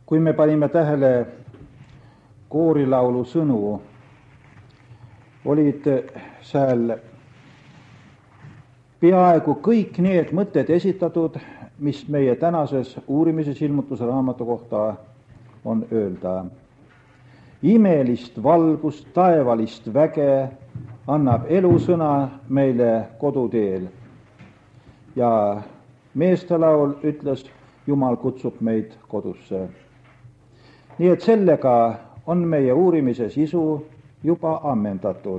kui me panime tähele koorilaulu sõnu, olid seal peaaegu kõik need mõtted esitatud, mis meie tänases uurimises ilmutuse raamatu kohta on öelda. Imelist valgust, taevalist väge annab elusõna meile koduteel. Ja meestelaul ütles, Jumal kutsub meid kodusse. Nii et sellega on meie uurimise sisu juba ammendatud.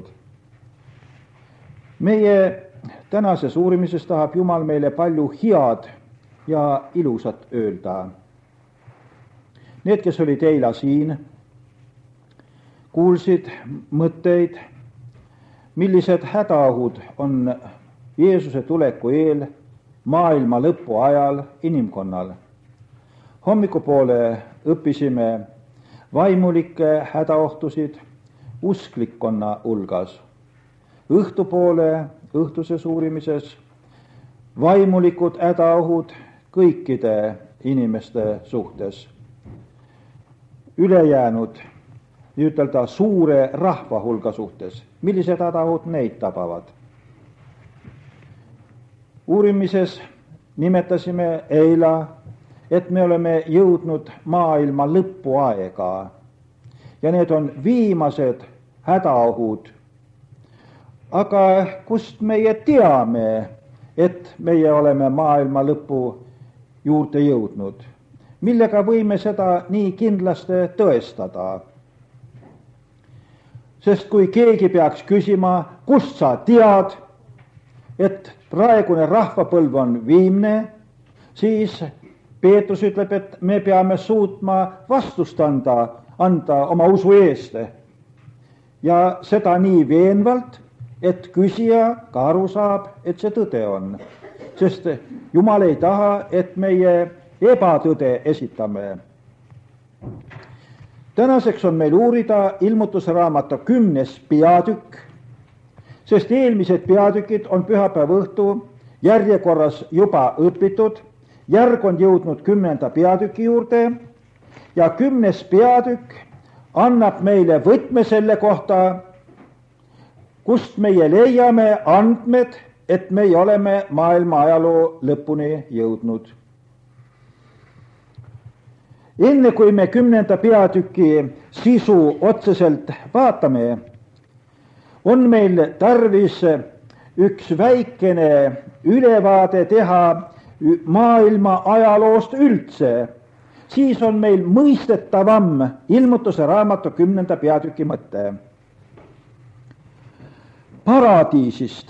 Meie tänases uurimises tahab Jumal meile palju head ja ilusat öelda. Need, kes olid eila siin, kuulsid mõtteid, millised hädaohud on Jeesuse tuleku eel maailma lõpu ajal inimkonnal. Hommikupoole õppisime vaimulikke hädaohtusid usklikkonna hulgas. Õhtupoole õhtuses uurimises vaimulikud hädaohud kõikide inimeste suhtes. Ülejäänud, ütelda suure rahva hulga suhtes, millised hädaohud neid tabavad. Uurimises nimetasime eila, et me oleme jõudnud maailma lõpuaega ja need on viimased hädaohud. Aga kust meie teame, et meie oleme maailma lõpu juurde jõudnud? Millega võime seda nii kindlasti tõestada? Sest kui keegi peaks küsima, kust sa tead, et praegune rahvapõlv on viimne, siis Peetrus ütleb, et me peame suutma vastust anda oma usu eest. Ja seda nii veenvalt, et küsija ka aru saab, et see tõde on. Sest Jumal ei taha, et meie ebatõde esitame. Tänaseks on meil uurida ilmutuse raamatu 10. peatükk, sest eelmised peatükid on pühapäeva õhtu järjekorras juba õpitud. Järg on jõudnud 10. peatüki juurde ja 10. peatükk annab meile võtme selle kohta, kust meie leiame andmed, et meie oleme maailma ajaloo lõpuni jõudnud. Enne kui me 10. peatüki sisu otseselt vaatame, on meil tarvis üks väikene ülevaade teha maailma ajaloost üldse. Siis on meil mõistetavam ilmutuse raamatu 10. peatüki mõte. Paradiisist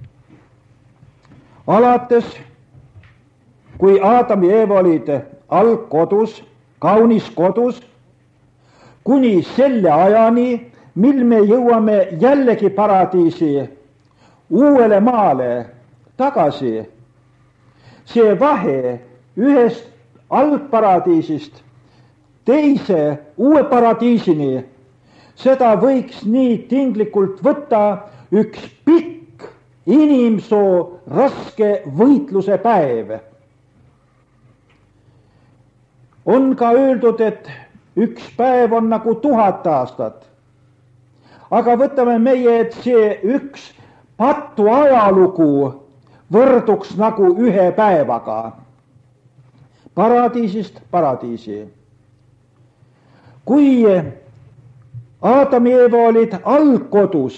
alates, kui Aadam ja Eeva olid algkodus, kaunis kodus, kuni selle ajani, mil me jõuame jällegi paradiisi uuele maale tagasi. See vahe ühest algparadiisist teise uue paradiisini, seda võiks nii tinglikult võtta üks pikk inimsoo raske võitluse päev. On ka öeldud, et üks päev on nagu 1000 aastat. Aga võtame meie, et see üks patu ajalugu võrduks nagu ühe päevaga. Paradiisist paradiisi. Kui Aadam ja Eeva olid algkodus,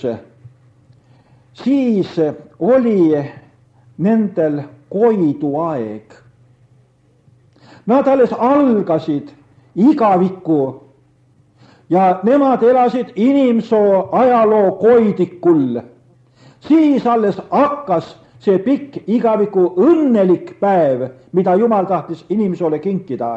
siis oli nendel koiduaeg. Nad alles algasid igavikku ja nemad elasid inimsoo ajaloo koidikul. Siis alles hakkas see pikk igaviku õnnelik päev, mida Jumal tahtis inimesole kinkida.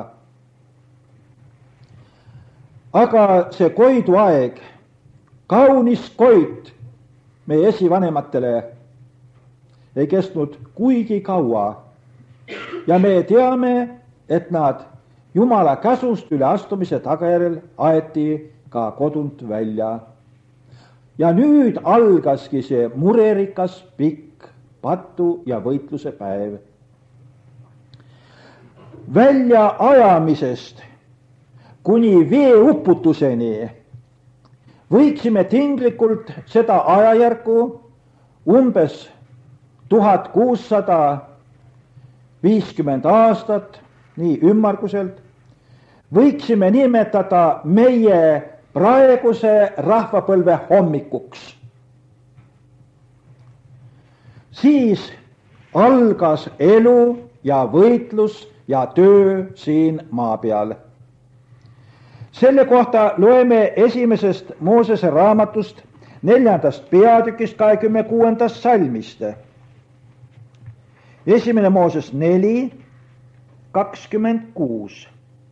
Aga see koiduaeg, kaunis koit meie esivanematele ei kestnud kuigi kaua. Ja me teame, et nad Jumala käsust üle astumise tagajärjel aeti ka kodunt välja. Ja nüüd algaski see murerikas pikk patu ja võitluse päev. Välja ajamisest kuni veeuputuseni, võiksime tinglikult seda ajajärku umbes 1650 aastat, nii ümmarguselt, võiksime nimetada meie praeguse rahvapõlve hommikuks. Siis algas elu ja võitlus ja töö siin maa peal. Selle kohta loeme esimesest Moosese raamatust 4. peatükist 26. salmist. Esimene Mooses 4, 26.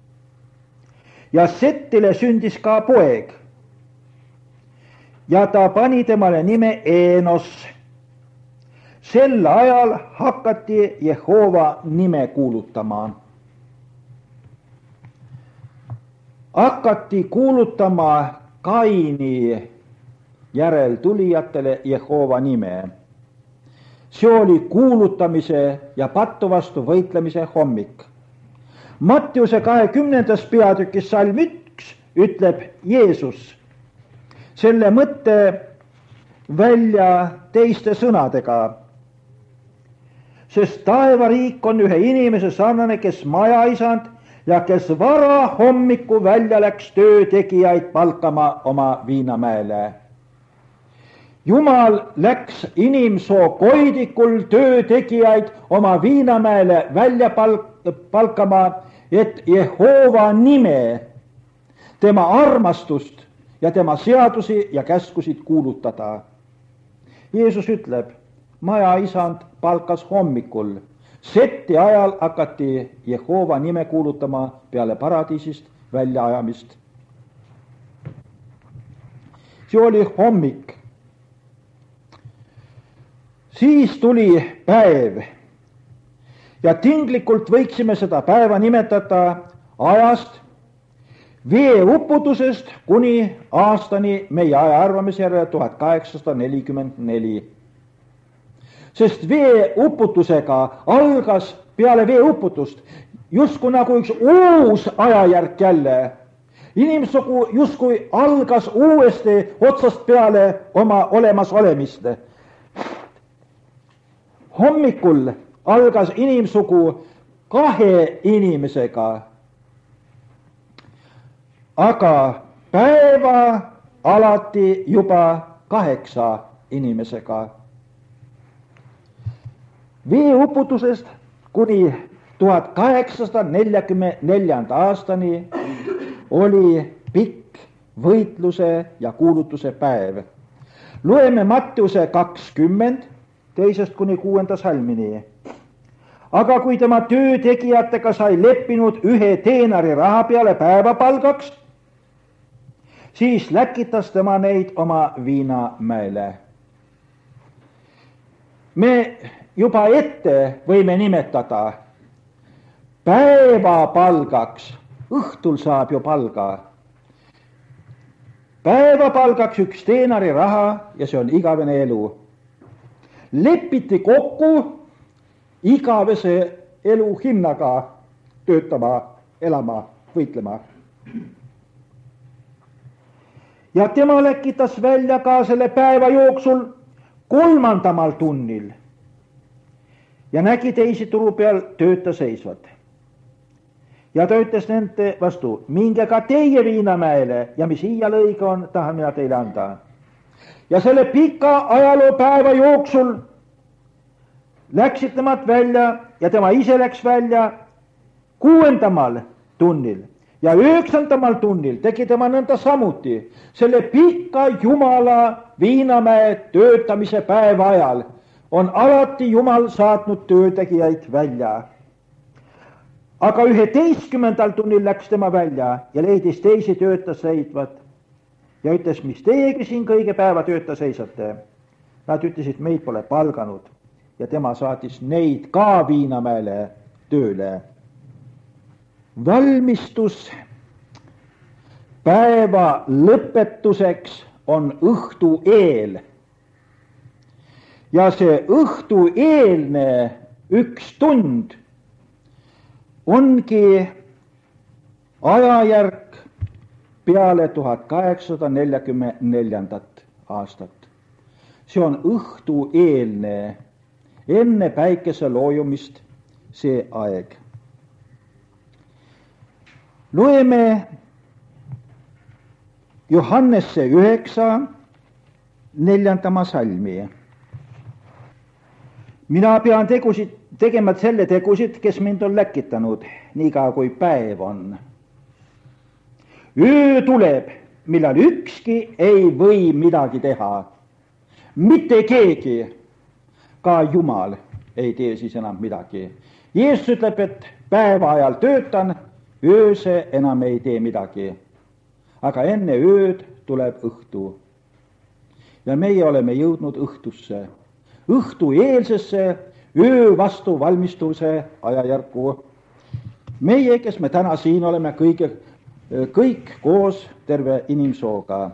Ja Settile sündis ka poeg ja ta pani temale nime Eenos. Sel ajal hakati Jehova nime kuulutama. Hakati kuulutama Kaini järeltulijatele Jehova nime. See oli kuulutamise ja pattu vastu võitlemise hommik. Mattiuse 20. peatükis salm 1 ütleb Jeesus selle mõtte välja teiste sõnadega. Sest taevariik on ühe inimese sarnane, kes majaisand ja kes vara hommiku välja läks töötegijaid palkama oma viinamäele. Jumal läks inimsoo koidikul töötegijaid oma viinamäele välja palkama, et Jehova nime, tema armastust ja tema seadusi ja käskusid kuulutada. Jeesus ütleb, majaisand palkas hommikul. Seti ajal hakati Jehova nime kuulutama peale paradiisist väljaajamist. See oli hommik. Siis tuli päev ja tinglikult võiksime seda päeva nimetada ajast veeuputusest kuni aastani meie aja arvamise järele 1844. Sest veeuputusega algas peale veeuputust justkui nagu üks uus ajajärk jälle. Inimsugu justkui algas uuesti otsast peale oma olemasolemist. Hommikul algas inimsugu 2 inimesega, aga päeva alati juba 8 inimesega. Veeuputusest kuni 1844. aastani oli pikk võitluse ja kuulutuse päev. Loeme Mattiuse 20, 2. kuni 6. salmini. Aga kui tema töötegijatega sai leppinud 1 teenari raha peale päevapalgaks, siis läkitas tema neid oma viinamäele. Me juba ette võime nimetada päevapalgaks, õhtul saab ju palga. Päevapalgaks 1 teenari raha ja see on igavene elu. Lepiti kokku igavese elu hinnaga töötama, elama, võitlema. Ja tema läkitas välja ka selle päeva jooksul 3. tunnil ja nägi teisi turu peal tööta seisvad. Ja ta ütles nende vastu, minge ka teie viinamäele ja mis iial õige on, tahan mina teile anda. Ja selle pika ajaloopäeva jooksul läksid nemad välja ja tema ise läks välja 6. tunnil ja 9. tunnil tegi tema nõnda samuti selle pika Jumala viinamäe töötamise päeva ajal on alati Jumal saatnud töötegijaid välja. Aga 11. tunnil läks tema välja ja leidis teisi tööta seisvad ja ütles, mis teiegi siin kõige päeva tööta seisate. Nad ütlesid, meid pole palganud ja tema saatis neid ka viinamäele tööle. Valmistus päeva lõpetuseks on õhtu eel. Ja see õhtu eelne 1 tund ongi ajajärk peale 1844. aastat. see on õhtueelne, enne päikese loojumist see aeg. loeme Johannese 9, 4. salmi. mina pean tegema selle tegusid, kes mind on läkitanud, niikaua kui päev on. öö tuleb, millal ükski ei või midagi teha. mitte keegi, ka Jumal ei tee siis enam midagi. Jeesus ütleb, et päeva ajal töötan, ööse enam ei tee midagi. aga enne ööd tuleb õhtu. ja meie oleme jõudnud õhtusse, õhtueelsesse öö vastu valmistuse ajajärku. meie, kes me täna siin oleme, kõik koos terve inimsooga.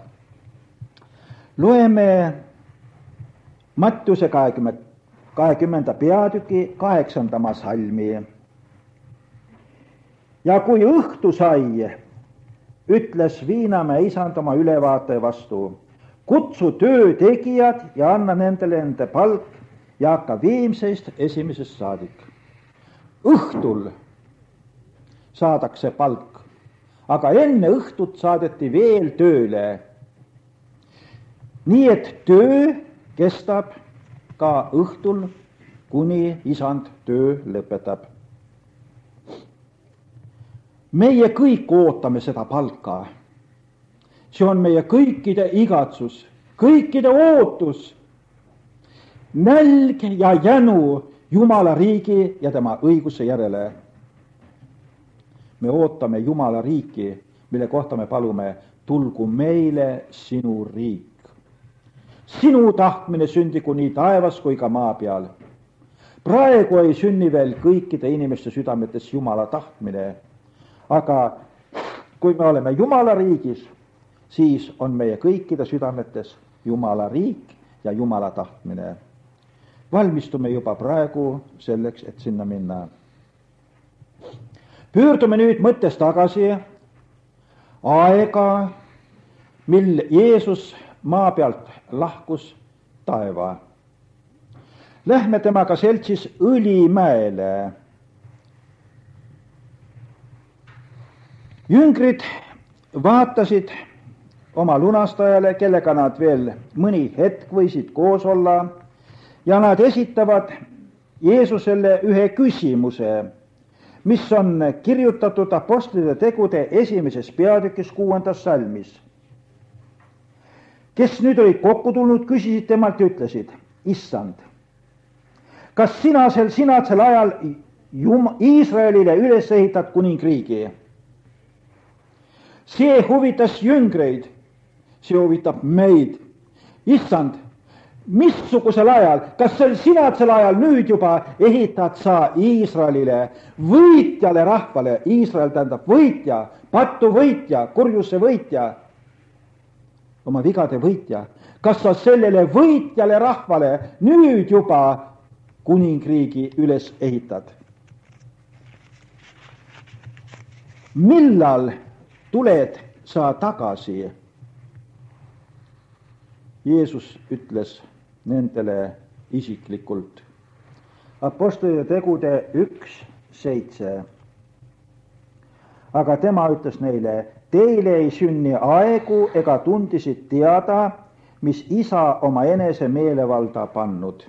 loeme Mattiuse 20. peatüki 8. salmi. ja kui õhtu sai, ütles Viinamäe isand oma ülevaataja vastu: kutsu töötegijad ja anna nendele nende palk ja hakka viimsest esimesest saadik. õhtul saadakse palk, aga enne õhtut saadeti veel tööle. nii et töö kestab ka õhtul, kuni isand töö lõpetab. meie kõik ootame seda palka. see on meie kõikide igatsus, kõikide ootus, nälg ja jänu Jumala riigi ja tema õiguse järele. me ootame Jumala riiki, mille kohta me palume: tulgu meile sinu riik. sinu tahtmine sündigu nii taevas kui ka maa peal. praegu ei sünni veel kõikide inimeste südametes Jumala tahtmine, aga kui me oleme Jumala riigis, siis on meie kõikide südametes Jumala riik ja Jumala tahtmine. valmistume juba praegu selleks, et sinna minna. pöördume nüüd mõttes tagasi aega, mil Jeesus maa pealt lahkus taeva. Lähme temaga seltsis Õlimäele. jüngrid vaatasid oma lunastajale, kellega nad veel mõni hetk võisid koos olla, ja nad esitavad Jeesusele ühe küsimuse, mis on kirjutatud Apostlite tegude 1. peatükis 6. salmis. kes nüüd olid kokku tulnud, küsisid temalt ja ütlesid: issand, kas sina sel ajal Iisraelile üles ehitad kuningriigi? see huvitas jüngreid, see huvitab meid. issand, missugusel ajal, kas sina sel ajal nüüd juba ehitad sa Iisraelile, võitjale rahvale? Iisrael tähendab võitja, patuvõitja, kurjuse võitja, oma vigade võitja. kas sa sellele võitjale rahvale nüüd juba kuningriigi üles ehitad? millal tuled sa tagasi? Jeesus ütles nendele isiklikult. Apostlite tegude 1:7. aga tema ütles neile: teile ei sünni aegu ega tundisid teada, mis isa oma enese meelevalda pannud.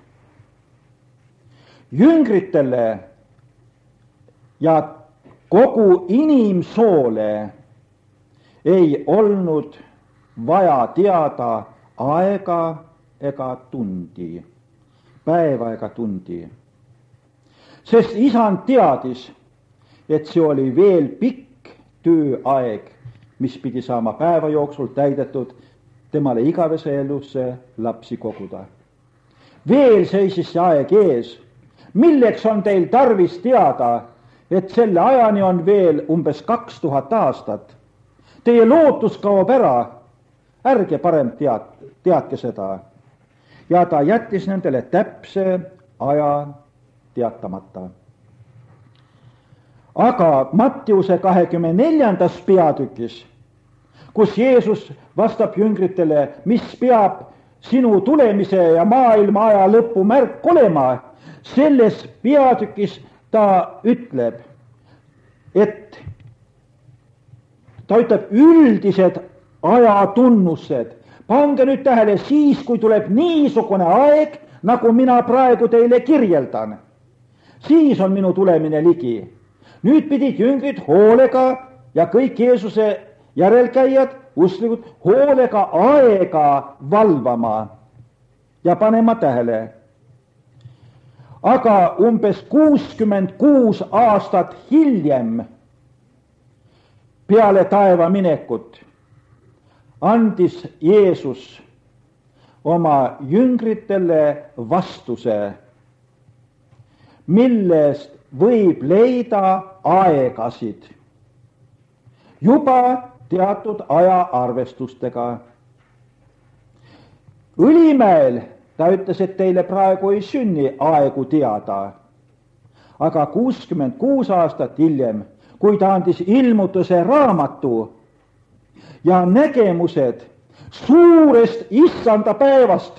jüngritele ja kogu inimsoole ei olnud vaja teada aega ega tundi, päeva ega tundi. sest isand teadis, et see oli veel pikk tööaeg, mis pidi saama päeva jooksul täidetud temale igavese elusse lapsi koguda. veel seisis see aeg ees. milleks on teil tarvis teada, et selle ajani on veel umbes 2000 aastat? Teie lootus kaob ära, ärge parem teadke seda. ja ta jättis nendele täpse aja teatamata. aga Mattiuse 24. peatükis, kus Jeesus vastab jüngritele, mis peab sinu tulemise ja maailma aja lõpu märk olema. Selles peatükis ta ütleb, et ta ütleb üldised ajatunnused. Pange nüüd tähele, siis kui tuleb niisugune aeg, nagu mina praegu teile kirjeldan, siis on minu tulemine ligi. Nüüd pidid jüngrid hoolega ja kõik Jeesuse järelkäijad, usklikud, hoolega aega valvama ja panema tähele. Aga umbes 66 aastat hiljem peale taeva minekut andis Jeesus oma jüngritele vastuse, millest võib leida aegasid juba teatud ajaarvestustega. Õlimäel ta ütles, et teile praegu ei sünni aegu teada, aga 66 aastat hiljem, kui ta andis ilmutuse raamatu ja nägemused suurest issanda päevast,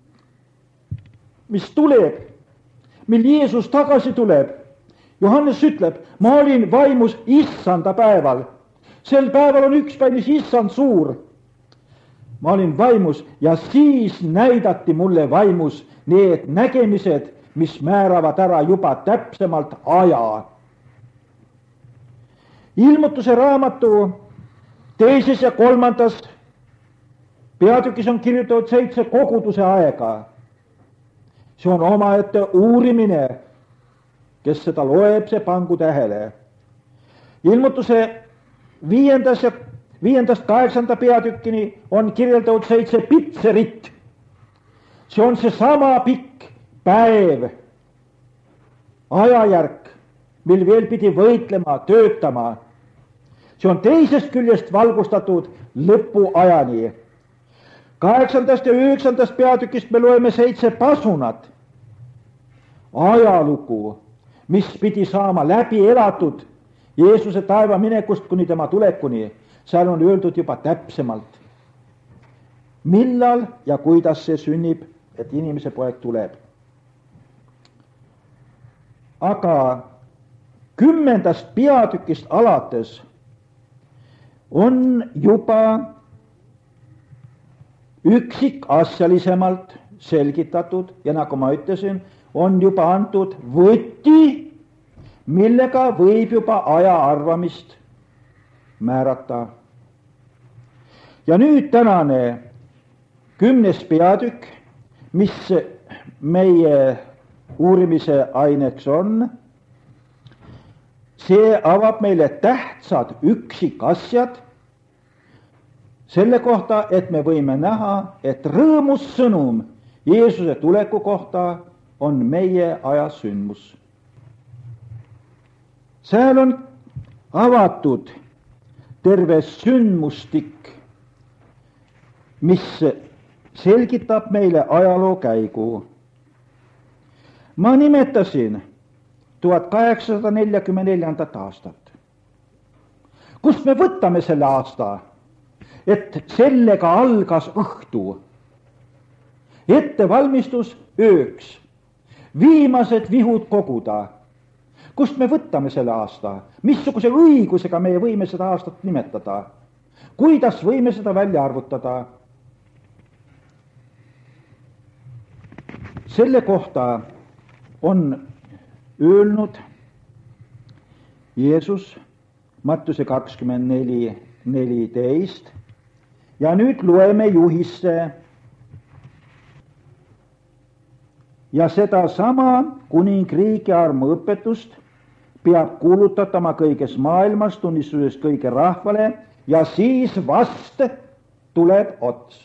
mis tuleb, mil Jeesus tagasi tuleb. Johannes ütleb, ma olin vaimus issanda päeval. Sel päeval on üks päev, mis issand suur. Ma olin vaimus ja siis näidati mulle vaimus need nägemised, mis määravad ära juba täpsemalt aja. Ilmutuse raamatu 2. ja 3. peatükis on kirjutatud 7 koguduse aega. See on omaette uurimine, kes seda loeb, see pangu tähele. Ilmutuse 5. 8. peatükkini on kirjeldatud 7 pitserit. See on see sama pikk päev, ajajärk, mil veel pidi võitlema, töötama. See on teisest küljest valgustatud lõpuajani. 8. ja 9. peatükist me loeme 7 pasunat. Ajalugu, mis pidi saama läbi elatud Jeesuse taeva minekust kuni tema tulekuni. Seal on öeldud juba täpsemalt, millal ja kuidas see sünnib, et inimese poeg tuleb. Aga 10. peatükist alates on juba üksikasjalisemalt selgitatud ja nagu ma ütlesin, on juba antud võti, millega võib juba aja arvamist määrata. Ja nüüd tänane 10. peatükk, mis meie uurimise aineks on, see avab meile tähtsad üksikasjad selle kohta, et me võime näha, et rõõmus sõnum Jeesuse tuleku kohta on meie aja sündmus. Seal on avatud terve sündmustik, mis selgitab meile ajaloo käigu. Ma nimetasin 1844. aastat. Kust me võtame selle aasta, et sellega algas õhtu, ettevalmistus ööks, viimased vihud koguda. Kust me võtame selle aasta? Missuguse õigusega me võime seda aastat nimetada? Kuidas võime seda välja arvutada? Selle kohta on öelnud Jeesus Mattuse 24:14 ja nüüd loeme juhisse. Ja seda sama kuningriigi armuõpetust peab kuulutatama kõiges maailmas, tunnistuses kõige rahvale ja siis vast tuleb ots.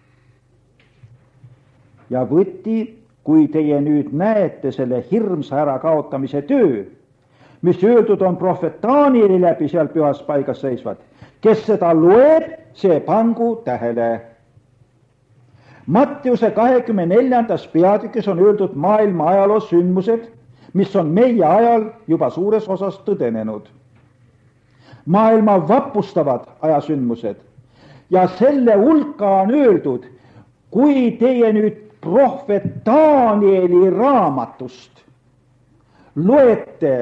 Ja võti, kui teie nüüd näete selle hirmsa ärakaotamise töö, mis öeldud on prohvet Danieli läbi seal pühas paigas seisvad, kes seda loeb, see pangu tähele. Mattiuse 24. peatükis on öeldud maailma ajaloo sündmused, mis on meie ajal juba suures osas tõdenenud. Maailma vapustavad ajasündmused, ja selle hulka on öeldud, kui teie nüüd prohvet Danieli raamatust loete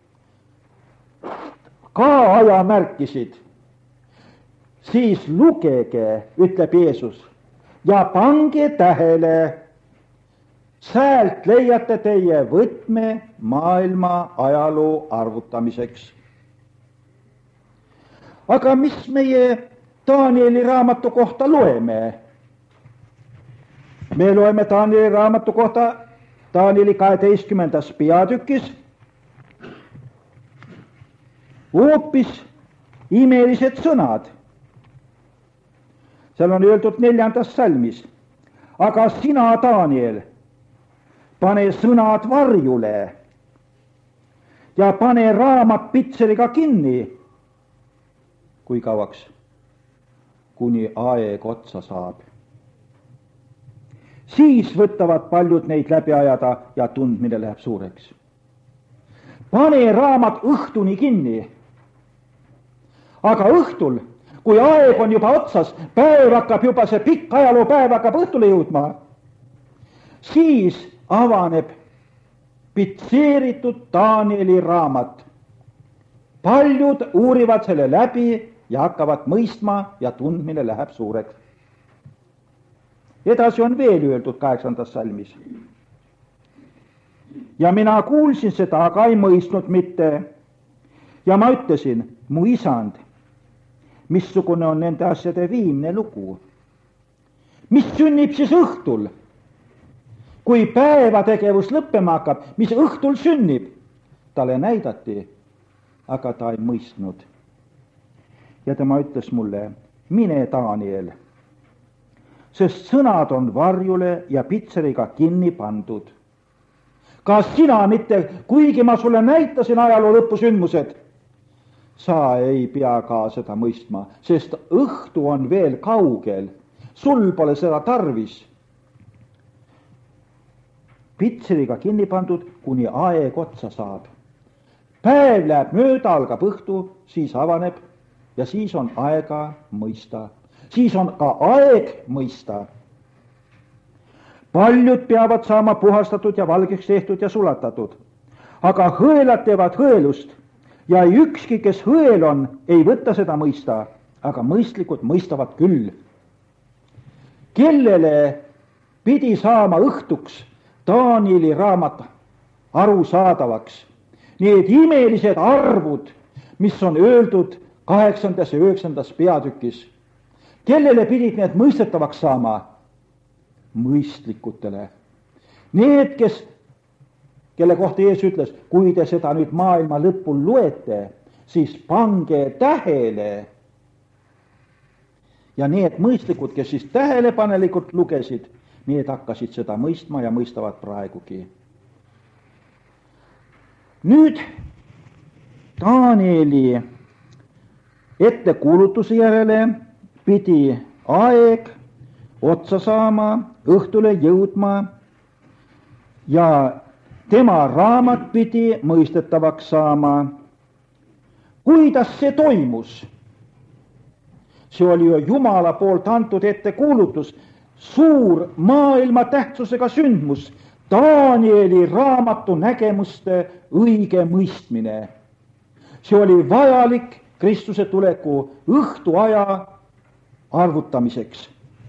ka ajamärkisid, siis lugege, ütleb Jeesus, ja pange tähele, säält leiate teie võtme maailma ajaloo arvutamiseks. Aga mis meie Danieli raamatu kohta loeme? Me loeme Danieli raamatu kohta Danieli 12. peatükis hoopis imelised sõnad. Seal on öeldud 4. salmis, aga sina, Daniel, pane sõnad varjule ja pane raamat pitseriga kinni. Kui kauaks? Kuni aeg otsa saab. Siis võtavad paljud neid läbi ajada ja tundmine läheb suureks. Pane raamat õhtuni kinni. Aga õhtul, kui aeg on juba otsas, päev hakkab juba, see pikk ajaloopäev hakkab õhtule jõudma, siis avaneb pitseeritud Danieli raamat. Paljud uurivad selle läbi ja hakkavad mõistma ja tundmine läheb suureks. Edasi on veel öeldud 8. salmis. Ja mina kuulsin seda, aga ei mõistnud mitte. Ja ma ütlesin, mu isand, missugune on nende asjade viimne lugu? Mis sünnib siis õhtul? Kui päevategevus lõppema hakkab, mis õhtul sünnib? Talle näidati, aga ta ei mõistnud. Ja tema ütles mulle, mine Daniel, sest sõnad on varjule ja pitseriga kinni pandud. Kas sina mitte, kuigi ma sulle näitasin ajaloo lõpusündmused, sa ei pea ka seda mõistma, sest õhtu on veel kaugel, sul pole seda tarvis. Pitseriga kinni pandud, kuni aeg otsa saab. Päev läheb mööda, algab õhtu, siis avaneb ja siis on aega mõista. Siis on ka aeg mõista. Paljud peavad saama puhastatud ja valgeks tehtud ja sulatatud, aga hõelad teevad hõelust ja ükski, kes hõel on, ei võta seda mõista, aga mõistlikud mõistavad küll. Kellele pidi saama õhtuks Danieli raamat arusaadavaks? Need imelised arvud, mis on öeldud 8. ja 9. peatükis. Kellele pidid need mõistetavaks saama? Mõistlikutele. Need, kelle kohta Jeesus ütles, kui te seda nüüd maailma lõpul loete, siis pange tähele. Ja need mõistlikud, kes siis tähelepanelikult lugesid, need hakkasid seda mõistma ja mõistavad praegugi. Nüüd Danieli ettekuulutuse järele pidi aeg otsa saama, õhtule jõudma ja tema raamat pidi mõistetavaks saama. Kuidas see toimus? See oli ju Jumala poolt antud ettekuulutus, suur maailma tähtsusega sündmus, Danieli raamatu nägemuste õige mõistmine. See oli vajalik Kristuse tuleku õhtuaja arvutamiseks.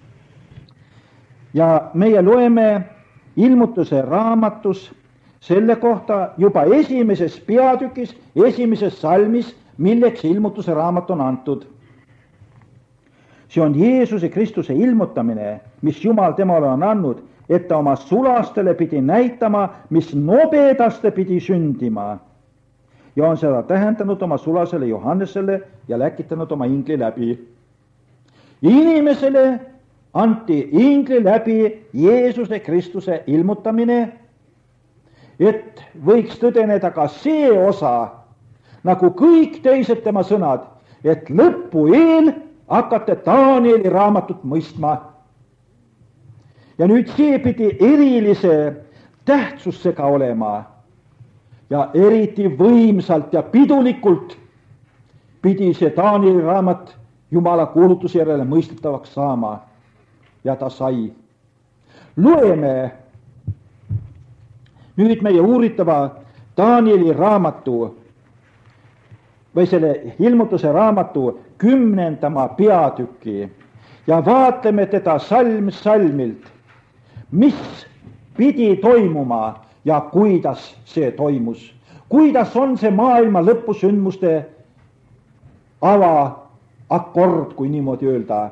Ja meie loeme ilmutuse raamatus selle kohta juba 1. peatükis, 1. salmis, milleks ilmutuse raamat on antud. See on Jeesuse Kristuse ilmutamine, mis Jumal temale on andnud, et ta oma sulastele pidi näitama, mis nobedaste pidi sündima. Ja on seda tähendanud oma sulasele Johannesele ja läkitanud oma ingli läbi. Inimesele anti ingli läbi Jeesuse Kristuse ilmutamine, et võiks tõdeneda ka see osa, nagu kõik teised tema sõnad, et lõpu eel hakata Danieli raamatut mõistma. Ja nüüd see pidi erilise tähtsusega olema ja eriti võimsalt ja pidulikult pidi see Danieli raamat Jumala kuulutuse järele mõistetavaks saama ja ta sai. Loeme nüüd meie uuritava Danieli raamatu või selle ilmutuse raamatu 10. peatüki ja vaatleme teda salm salmilt, mis pidi toimuma ja kuidas see toimus. Kuidas on see maailma lõpusündmuste avaakord, kui niimoodi öelda.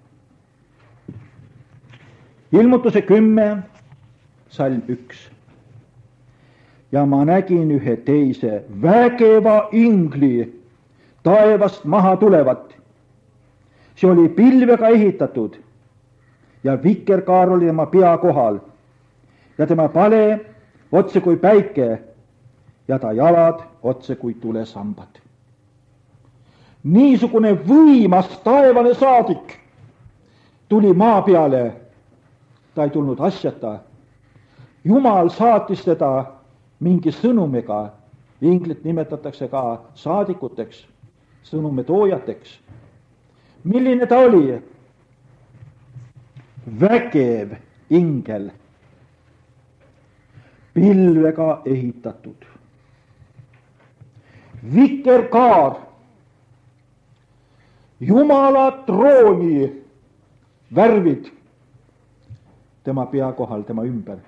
Ilmutuse 10, salm 1. Ja ma nägin ühe teise vägeva ingli taevast maha tulevat. See oli pilvega ehitatud ja vikerkaar oli tema pea kohal ja tema pale otse kui päike ja ta jalad otse kui tulesambad. Niisugune võimas taevane saadik tuli maa peale. Ta ei tulnud asjata. Jumal saatis teda mingi sõnumiga. Inglit nimetatakse ka saadikuteks, sõnumetoojateks. Milline ta oli? Vägev ingel, pilvega ehitatud. Vikerkaar, Jumala trooni värvid tema pea kohal, tema ümber.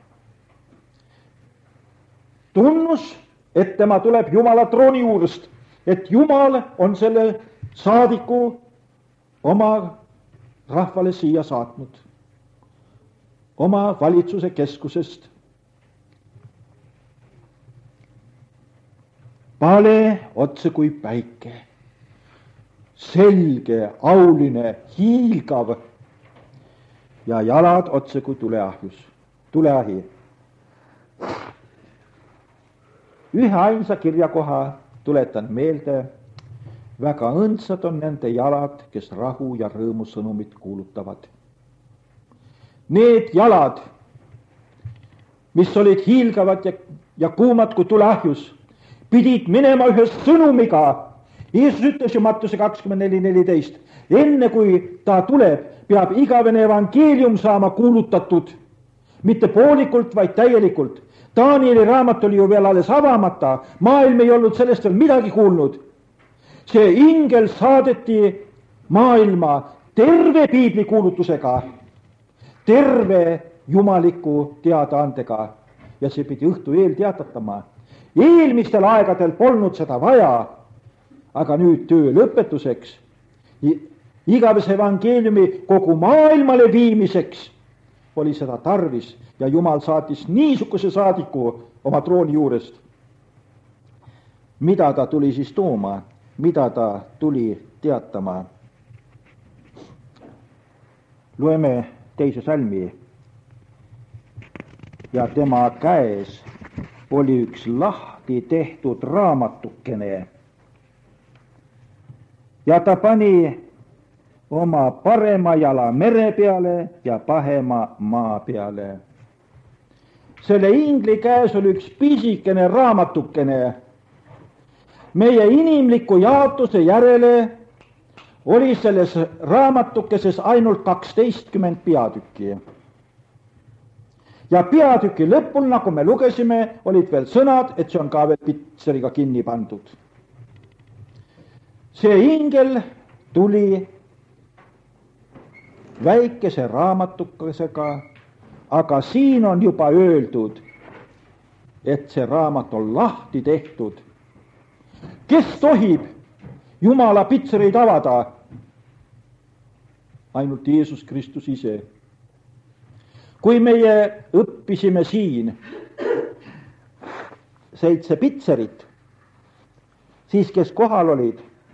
Tunnus, et tema tuleb Jumala trooni juurest, et Jumal on selle saadiku oma rahvale siia saatnud, oma valitsuse keskusest. Pale otse kui päike, selge, auline, hiilgav ja jalad otse kui tuleahi. Ühe ainsa kirjakoha tuletan meelde, väga õndsad on nende jalad, kes rahu ja rõõmu sõnumit kuulutavad. Need jalad, mis olid hiilgavad ja kuumad kui tuleahjus, pidid minema ühe sõnumiga. Jeesus ütles ju Mattuse 24:14, enne kui ta tuleb, peab igavene evangeelium saama kuulutatud, mitte poolikult, vaid täielikult. Danieli raamat oli ju veel alles avamata, maailm ei olnud sellest veel midagi kuulnud. See ingel saadeti maailma terve piibli kuulutusega, terve jumaliku teadaandega ja see pidi õhtu eel teatatama. Eelmistel aegadel polnud seda vaja, aga nüüd töö lõpetuseks, igavese evangeeliumi kogu maailmale viimiseks oli seda tarvis ja Jumal saatis niisuguse saadiku oma trooni juurest. Mida ta tuli siis tooma? Mida ta tuli teatama? Loeme teise salmi. Ja tema käes oli üks lahti tehtud raamatukene. Ja ta pani oma parema jala mere peale ja pahema maa peale. Selle ingli käes oli üks pisikene raamatukene. Meie inimliku jaotuse järele oli selles raamatukeses ainult 12 peatükki. Ja peatüki lõpul, nagu me lugesime, olid veel sõnad, et see on ka veel pitseriga kinni pandud. See ingel tuli väikese raamatukesega, aga siin on juba öeldud, et see raamat on lahti tehtud. Kes tohib Jumala pitsereid avada? Ainult Jeesus Kristus ise. Kui meie õppisime siin 7 pitserit, siis kes kohal olid,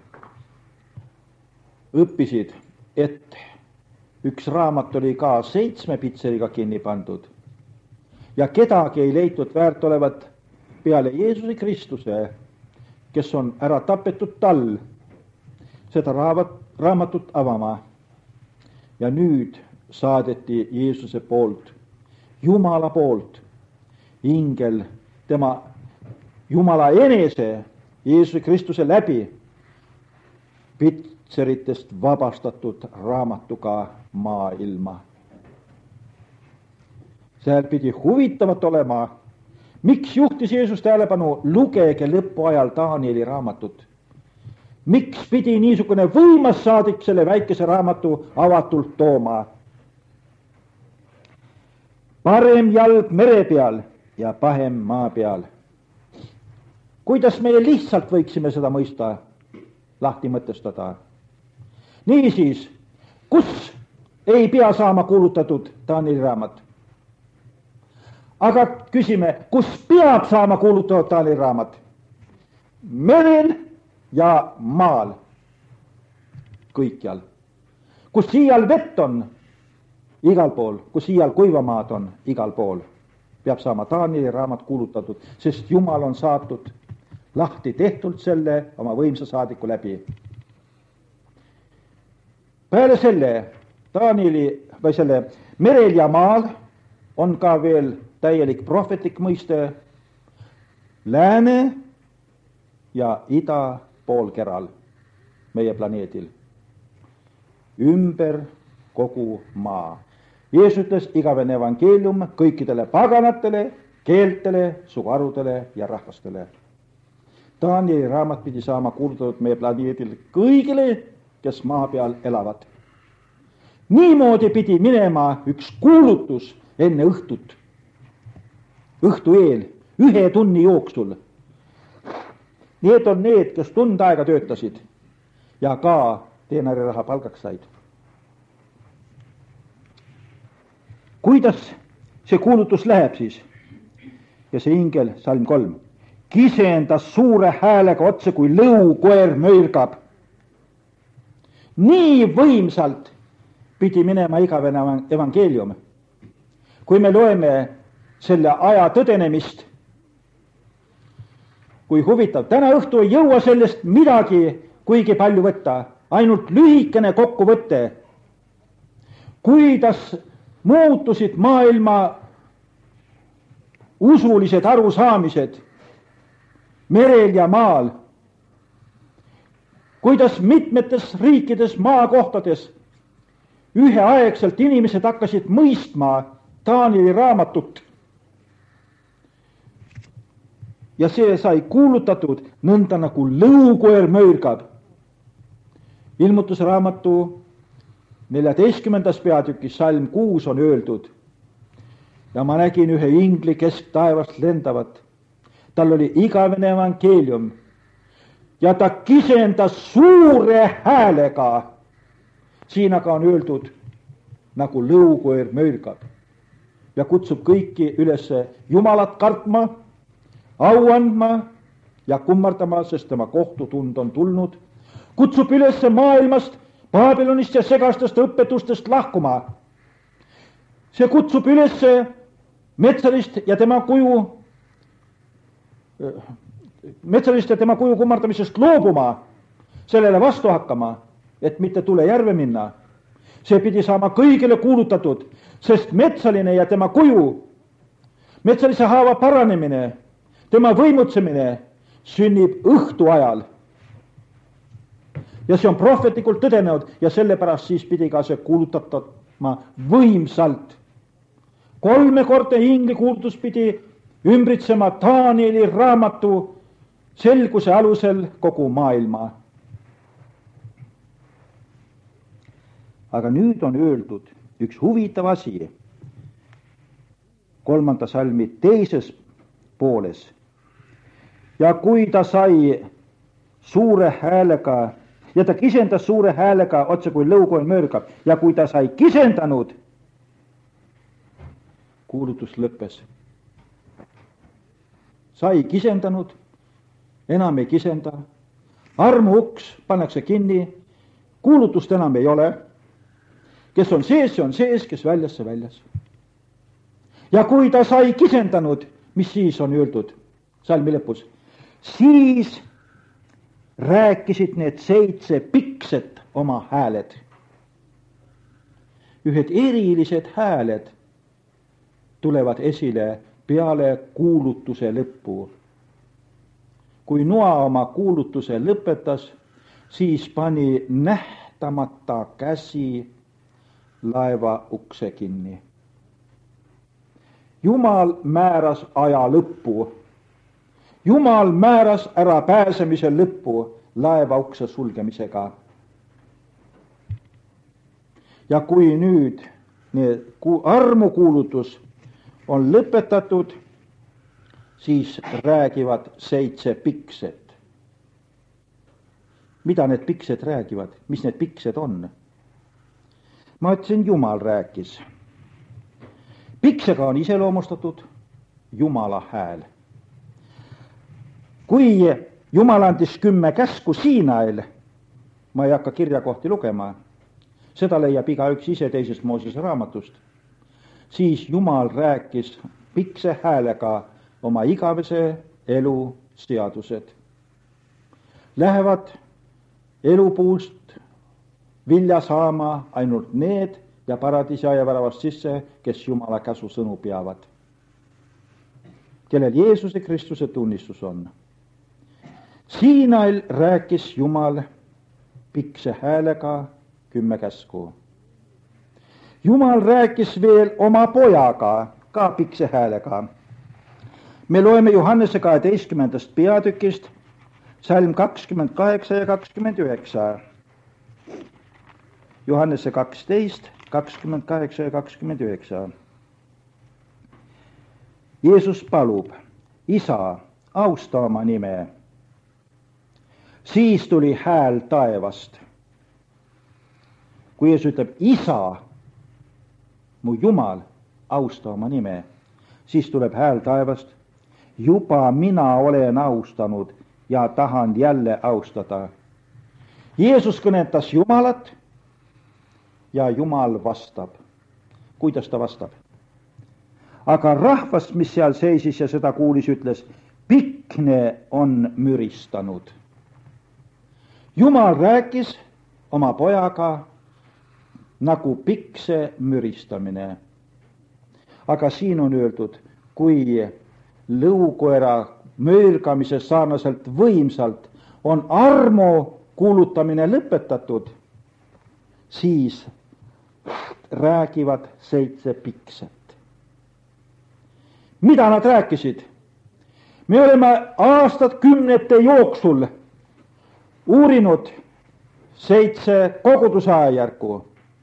õppisid, et üks raamat oli ka 7 pitseriga kinni pandud ja kedagi ei leitud väärt olevat peale Jeesuse Kristuse, kes on ära tapetud tal, seda raamatut avama. Ja nüüd saadeti Jeesuse poolt, Jumala poolt, ingel, tema Jumala enese, Jeesuse Kristuse läbi Putseritest vabastatud raamatuga maailma. Seal pidi huvitavat olema, miks juhtis Jeesus tähelepanu, lugege lõpuajal Danieli raamatut. Miks pidi niisugune võimas saadik selle väikese raamatu avatult tooma? Parem jalg mere peal ja pahem maa peal. Kuidas meie lihtsalt võiksime seda mõista, lahti mõtestada? Niisiis, kus ei pea saama kuulutatud Danieli raamat? Aga küsime, kus peab saama kuulutatud Danieli raamat? Merel ja maal. Kõikjal. Kus siial vett on? Igal pool. Kus siial kuivamaad on? Igal pool. Peab saama Danieli raamat kuulutatud, sest Jumal on saatud lahti tehtult selle oma võimsa saadiku läbi. Peale selle Danieli või selle merel ja maal on ka veel täielik prohvetlik mõiste lääne ja ida poolkeral meie planeedil. Ümber kogu maa. Jeesus ütles igavene evangeelium kõikidele paganatele, keeltele, suguharudele ja rahvastele. Danieli raamat pidi saama kuulutatud meie planeedil kõigile, kes maa peal elavad. Niimoodi pidi minema üks kuulutus enne õhtut, õhtu eel, 1 tunni jooksul. Need on need, kes tund aega töötasid ja ka teenariraha palgaks said. Kuidas see kuulutus läheb siis? Ja see ingel, salm 3, kisendas suure häälega otse, kui lõukoer möirgab. Nii võimsalt pidi minema igavene evangeelium. Kui me loeme selle aja tõdenemist, kui huvitav, täna õhtu ei jõua sellest midagi kuigi palju võtta, ainult lühikene kokkuvõte, kuidas muutusid maailma usulised arusaamised merel ja maal, kuidas mitmetes riikides maakohtades üheaegselt inimesed hakkasid mõistma Danieli raamatut. Ja see sai kuulutatud nõnda nagu lõukoer möirgab. Ilmutusraamatu 14. peatükis salm 6 on öeldud. Ja ma nägin ühe ingli kesktaevast lendavat. Tal oli igavene evangeelium. Ja ta kisendas suure häälega. Siin aga on öeldud nagu lõukoer möirgab. Ja kutsub kõiki üles Jumalat kartma, au andma ja kummardama, sest tema kohtutund on tulnud. Kutsub üles maailmast, Babylonist ja segastest õpetustest lahkuma. See kutsub üles metsalist ja tema kuju kummardamisest loobuma, sellele vastu hakkama, et mitte tule järve minna. See pidi saama kõigile kuulutatud, sest metsaline ja tema kuju, metsalise haava paranemine, tema võimutsemine sünnib õhtu ajal. Ja see on prohvetlikult tõdenenud ja sellepärast siis pidi ka see kuulutatama võimsalt. 3-kordne ingli kuulutus pidi ümbritsema Danieli raamatu selguse alusel kogu maailma. Aga nüüd on öeldud üks huvitav asi 3. salmi 2. pooles. Ja kui ta sai suure häälega, ja ta kisendas suure häälega otse kui lõukoer möörgab, ja kui ta sai kisendanud, kuulutus lõppes. Sai kisendanud, enam ei kisenda, armu uks pannakse kinni, kuulutust enam ei ole. Kes on sees, see on sees, kes väljas, see väljas. Ja kui ta sai kisendanud, mis siis on öeldud salmi lõpus? Siis rääkisid need 7 pikset oma hääled. Ühed erilised hääled tulevad esile peale kuulutuse lõppu. Kui Noa oma kuulutuse lõpetas, siis pani nähtamata käsi laeva ukse kinni. Jumal määras aja lõppu. Jumal määras ära pääsemise lõppu laeva ukse sulgemisega. Ja kui nüüd armukuulutus on lõpetatud, siis räägivad 7 pikset. Mida need piksed räägivad? Mis need piksed on? Ma ütlesin, Jumal rääkis. Piksega on iseloomustatud Jumala hääl. Kui Jumal andis 10 käsku Siinail, ma ei hakka kirjakohti lugema, seda leiab igaüks ise teisest Moosese raamatust, siis Jumal rääkis pikse häälega oma igavese elu seadused. Lähevad elupuust vilja saama ainult need ja paradiisi aiaväravast sisse, kes Jumala käsu sõnu peavad, kellel Jeesuse Kristuse tunnistus on. Siinail rääkis Jumal pikse häälega 10 käsku. Jumal rääkis veel oma pojaga ka pikse häälega. Me loeme Johannese 12. peatükist salm 28 ja 29. Johannese 12, 28 ja 29. Jeesus palub, Isa, austa oma nime. Siis tuli hääl taevast. Kui Jeesus ütleb, Isa, mu Jumal, austa oma nime, siis tuleb hääl taevast. Juba mina olen austanud ja tahan jälle austada. Jeesus kõnetas Jumalat ja Jumal vastab. Kuidas ta vastab? Aga rahvas, mis seal seisis ja seda kuulis, ütles, pikne on müristanud. Jumal rääkis oma pojaga nagu pikse müristamine. Aga siin on öeldud, kui lõukoera möölgamise sarnaselt võimsalt on armo kuulutamine lõpetatud, siis räägivad 7 pikset. Mida nad rääkisid? Me oleme aastakümnete jooksul uurinud 7 koguduse ajajärku,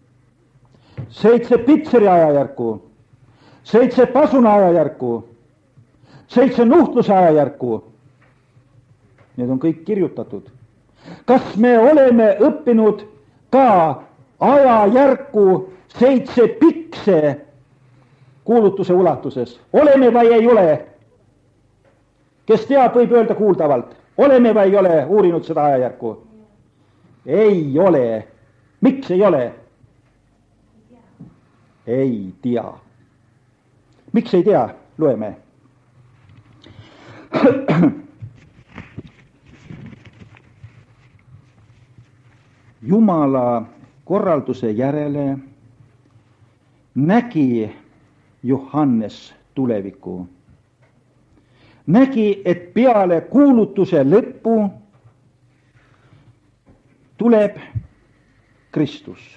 7 pitseri ajajärku, 7 pasuna ajajärku, 7 nuhtluse ajajärku. Need on kõik kirjutatud. Kas me oleme õppinud ka ajajärku 7 pikse kuulutuse ulatuses? Oleme või ei ole? Kes teab, võib öelda kuuldavalt. Oleme või ei ole uurinud seda ajajärku? Ei ole. Miks ei ole? Ei tea. Miks ei tea? Loeme. Jumala korralduse järele nägi Johannes tulevikku. Nägi, et peale kuulutuse lõppu tuleb Kristus.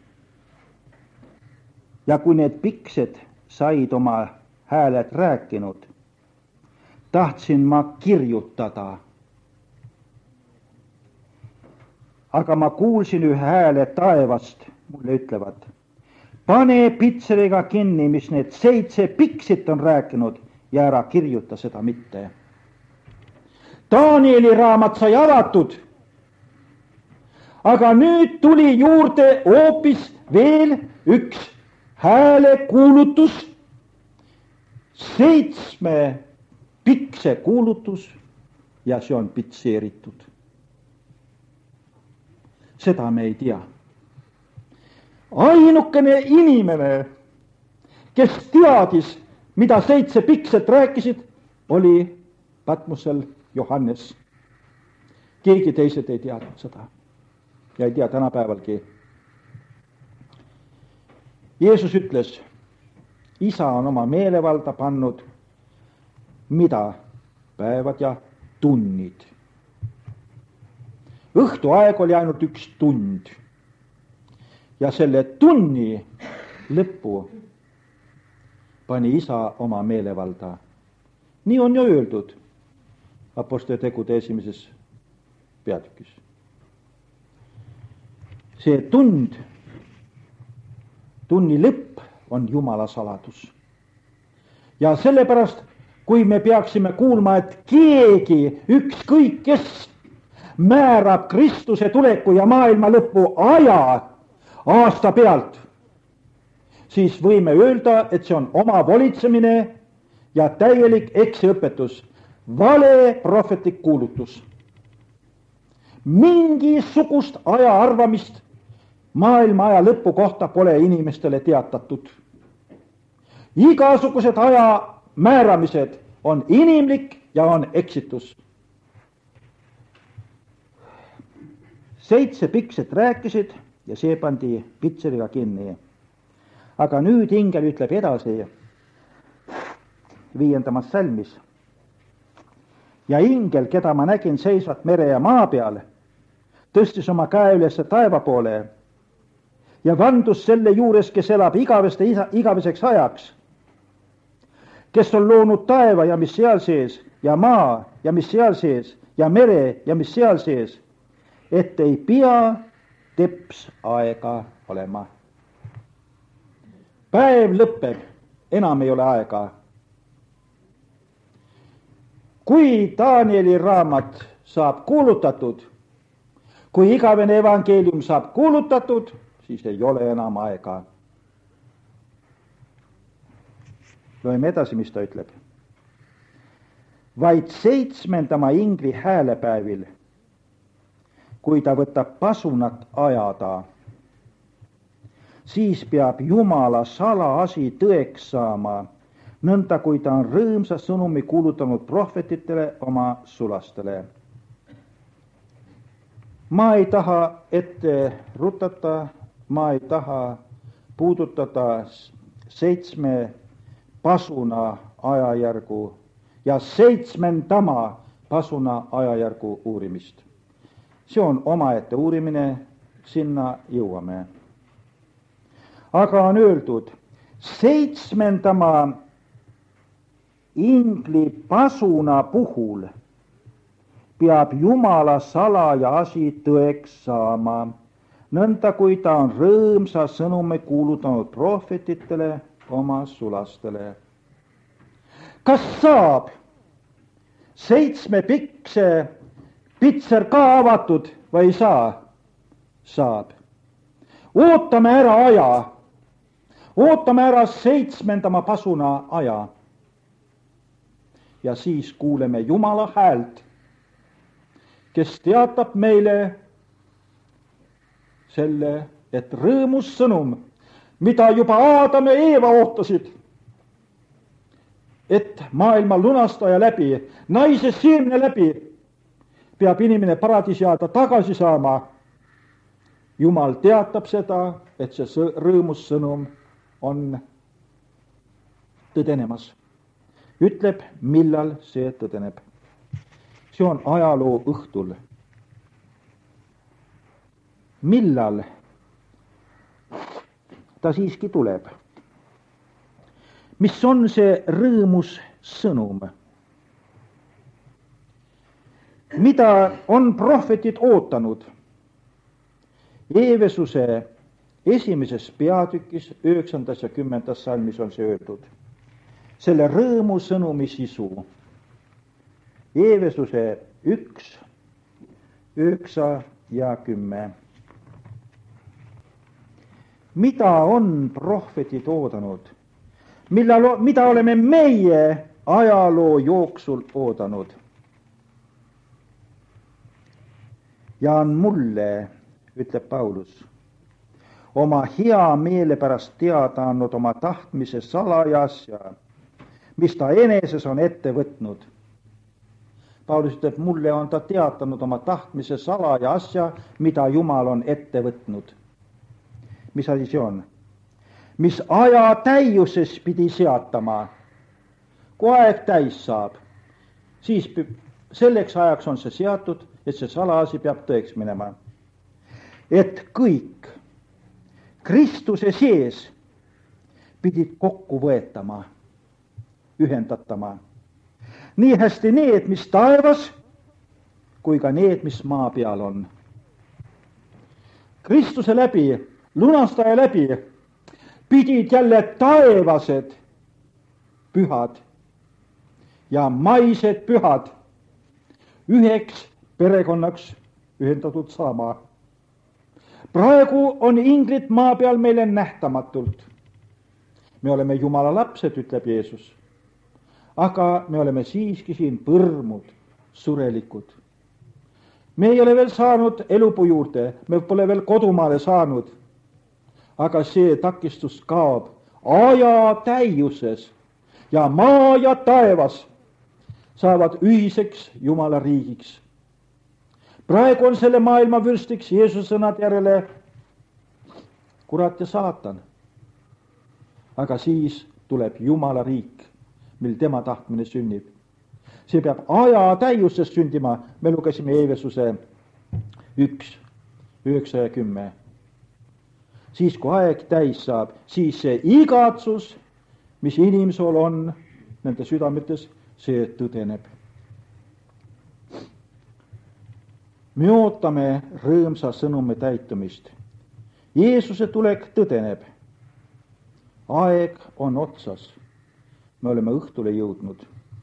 Ja kui need piksed said oma hääled rääkinud, tahtsin ma kirjutada. Aga ma kuulsin ühe hääle taevast, mulle ütlevad, pane pitseriga kinni, mis need 7 piksit on rääkinud ja ära kirjuta seda mitte. Danieli raamat sai avatud, aga nüüd tuli juurde hoopis veel üks hääle kuulutus, 7 pikse kuulutus ja see on pitseeritud. Seda me ei tea. Ainukene inimene, kes teadis, mida 7 pikset rääkisid, oli Patmosel Johannes. Keegi teised ei teadnud seda ja ei tea tänapäevalgi. Jeesus ütles, Isa on oma meelevalda pannud, mida? Päevad ja tunnid. õhtuaeg oli ainult 1 tund. Ja selle tunni lõppu pani isa oma meelevalda. Nii on ju öeldud Apostlite tegude 1. peatükis. See tunni lõpp on Jumala saladus. Ja sellepärast, kui me peaksime kuulma, et keegi, ükskõik kes, määrab Kristuse tuleku ja maailma lõpu aja aasta pealt, siis võime öelda, et see on oma volitsemine ja täielik eksiõpetus, vale prohvetlik kuulutus. Mingisugust aja arvamist maailma aja lõpu kohta pole inimestele teatatud. Igasugused aja määramised on inimlik ja on eksitus. 7 pikset rääkisid ja see pandi pitseriga kinni. Aga nüüd ingel ütleb edasi 5. salmis. Ja ingel, keda ma nägin seisvat mere ja maa peal, tõstis oma käe üles taeva poole ja vandus selle juures, kes elab igaveseks ajaks, kes on loonud taeva ja mis seal sees ja maa ja mis seal sees ja mere ja mis seal sees, et ei pea teps aega olema. Päev lõpeb, enam ei ole aega. Kui Danieli raamat saab kuulutatud, kui igavene evangeelium saab kuulutatud, siis ei ole enam aega. Loeme edasi, mis ta ütleb. Vaid 7. ingli häälepäevil, kui ta võtab pasunat ajada, siis peab Jumala salaasi tõeks saama, nõnda kui ta on rõõmsa sõnumi kuulutanud prohvetitele oma sulastele. Ma ei taha ette rutata, ma ei taha puudutada 7 pasuna ajajärgu ja 7. pasuna ajajärgu uurimist. See on omaette uurimine, sinna jõuame. Aga on öeldud, 7. ingli pasuna puhul peab Jumala salaja asi tõeks saama, nõnda kui ta on rõõmsa sõnumi kuulutanud prohvetitele oma sulastele. Kas saab 7-pikse pitser ka avatud või ei saa? Saab. Ootame ära aja. Ootame ära 7. pasuna aja. Ja siis kuuleme Jumala häält, kes teatab meile selle, et rõõmus sõnum, mida juba Aadam ja Eeva ootasid, et maailma lunastaja läbi, naise siemne läbi, peab inimene paradiisiaeda tagasi saama. Jumal teatab seda, et see rõõmus sõnum on tõdenemas. Ütleb, millal see tõdeneb. See on ajaloo õhtul. Millal ta siiski tuleb? Mis on see rõõmus sõnum? Mida on prohvetid ootanud? Eevesuse 1. peatükis 9. ja 10. salmis on see öeldud. Selle rõõmu sõnumi sisu. Eevesuse 1, 9 ja 10. Mida on prohvetid oodanud? Mida oleme meie ajaloo jooksul oodanud? Ja on mulle, ütleb Paulus, oma hea meele pärast teada andnud oma tahtmise salajasja, mis ta eneses on ette võtnud. Paulus ütleb, mulle on ta teatanud oma tahtmise salajasja, mida Jumal on ette võtnud. Mis asi see on? Mis aja täiuses pidi seatama. Kui aeg täis saab, siis selleks ajaks on see seatud et see salaasi peab tõeks minema. Et kõik Kristuse sees pidid kokku võetama, ühendatama. Nii hästi need, mis taevas, kui ka need, mis maa peal on. Kristuse läbi, lunastaja läbi, pidid jälle taevased pühad ja maised pühad üheks perekonnaks ühendatud saama. Praegu on inglid maa peal meile nähtamatult. Me oleme Jumala lapsed, ütleb Jeesus. Aga me oleme siiski siin põrmud, surelikud. Me ei ole veel saanud elupuu juurde, me pole veel kodumaale saanud. Aga see takistus kaob aja täiuses ja maa ja taevas saavad ühiseks Jumala riigiks. Praegu on selle maailma vürstiks Jeesuse sõnad järele kurat ja saatan. Aga siis tuleb Jumala riik, mil tema tahtmine sünnib. See peab aja täiuses sündima. Me lugesime Eefesuse 1, 9 ja 10. Siis kui aeg täis saab, siis see igatsus, mis inimesel on nende südametes, see tõdeneb. Me ootame rõõmsa sõnumi täitumist. Jeesuse tulek tõdeneb. Aeg on otsas. Me oleme õhtule jõudnud.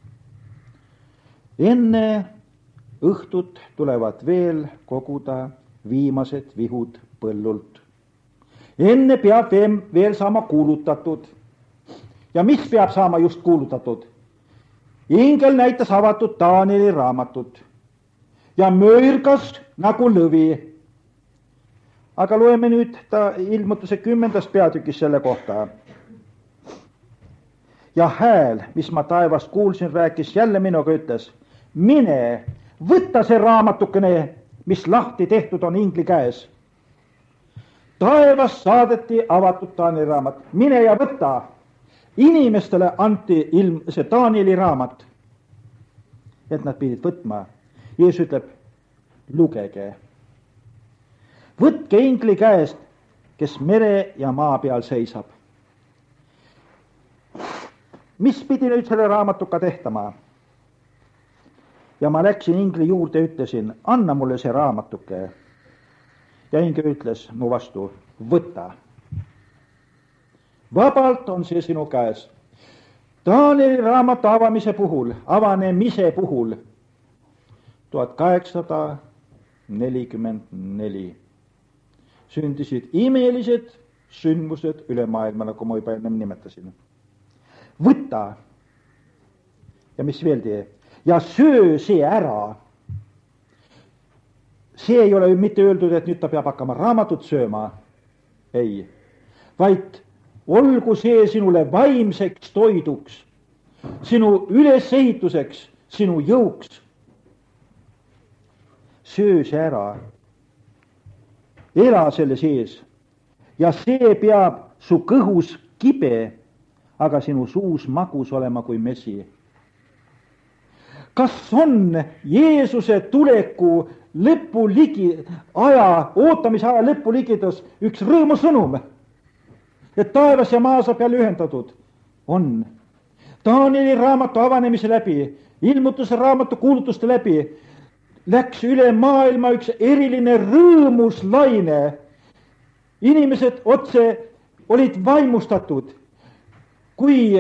Enne õhtut tulevad veel koguda viimased vihud põllult. Enne peab veel saama kuulutatud. Ja mis peab saama just kuulutatud? Ingel näitas avatud Danieli raamatut ja möörgas nagu lõvi. Aga loeme nüüd ilmutuse 10. peatükis selle kohta. Ja hääl, mis ma taevast kuulsin, rääkis jälle minuga, ütles: mine, võtta see raamatukene, mis lahti tehtud on ingli käes. Taevast saadeti avatud Danieli raamat. Mine ja võta. Inimestele anti see Danieli raamat, et nad pidid võtma. Jeesus ütleb: lugege. Võtke ingli käest, kes mere ja maa peal seisab. Mis pidi nüüd selle raamatuka tehtama? Ja ma läksin ingli juurde ja ütlesin: anna mulle see raamatuke. Ja ingel ütles mu vastu: võta. Vabalt on see sinu käes. Danieli raamatu avanemise puhul 1844 sündisid imelised sündmused üle maailma, nagu ma juba enne nimetasin. Võta. Ja mis veel tee? Ja söö see ära. See ei ole mitte öeldud, et nüüd ta peab hakkama raamatut sööma. Ei, vaid olgu see sinule vaimseks toiduks, sinu ülesehituseks, sinu jõuks. Söö see ära. Ela selle sees. Ja see peab su kõhus kibe, aga sinu suus magus olema kui mesi. Kas on Jeesuse tuleku ootamise aja lõpu ligidus üks rõõmusõnum, et taevas ja maa saab jälle ühendatud? On. Danieli raamatu avanemise läbi, ilmutuse raamatu kuulutuste läbi läks üle maailma üks eriline rõõmuslaine. Inimesed otse olid vaimustatud, kui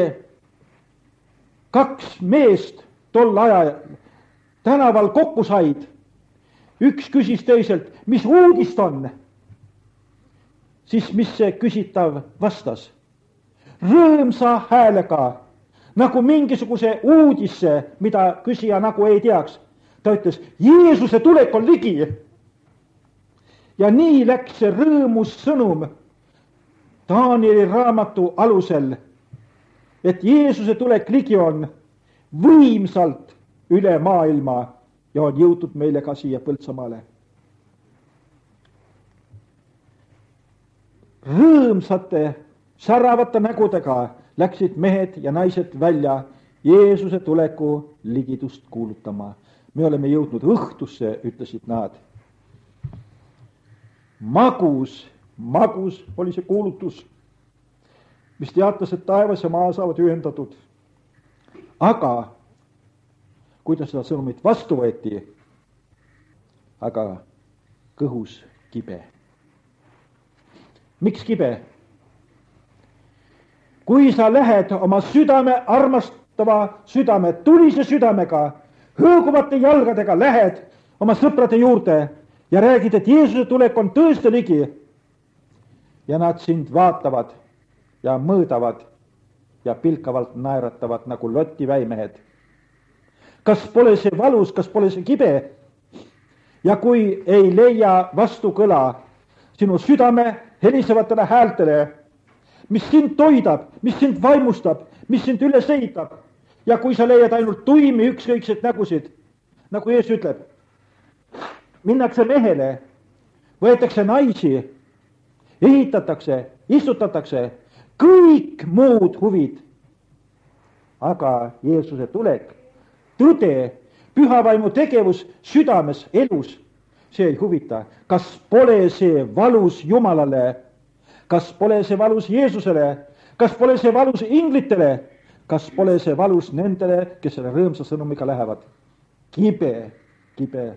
kaks meest tol ajal tänaval kokku said. Üks küsis teiselt: mis uudist on? Siis mis see küsitav vastas? Rõõmsa häälega, nagu mingisuguse uudisse, mida küsija nagu ei teaks. Ta ütles: Jeesuse tulek on ligi. Ja nii läks see rõõmus sõnum Danieli raamatu alusel, et Jeesuse tulek ligi on võimsalt üle maailma ja on jõutud meile ka siia Põltsamaale. Rõõmsate, säravate nägudega läksid mehed ja naised välja Jeesuse tuleku ligidust kuulutama. me oleme jõudnud õhtusse, ütlesid nad. Magus oli see kuulutus, mis teatas, et taevas ja maa saavad ühendatud. Aga kuidas seda sõnumit vastu võeti, aga kõhus kibe. Miks kibe? Kui sa lähed oma südame armastava südame, tulise südamega, hõõguvate jalgadega lähed oma sõprade juurde ja räägid, et Jeesuse tulek on tõesti ligi ja nad sind vaatavad ja mõõdavad ja pilkavalt naeratavad nagu Loti väimehed. Kas pole see valus, kas pole see kibe? Ja kui ei leia vastukõla sinu südame helisevatele häältele, mis sind toidab, mis sind vaimustab, mis sind üles ehitab, ja kui sa leiad ainult tuimi ükskõikseid nägusid, nagu Jeesus ütleb, minnakse mehele, võetakse naisi, ehitatakse, istutatakse, kõik muud huvid. Aga Jeesuse tulek, tõde, pühavaimu tegevus südames, elus, see ei huvita. Kas pole see valus Jumalale? Kas pole see valus Jeesusele? Kas pole see valus inglitele? Kas pole see valus nendele, kes selle rõõmsa sõnumiga lähevad? Kibe.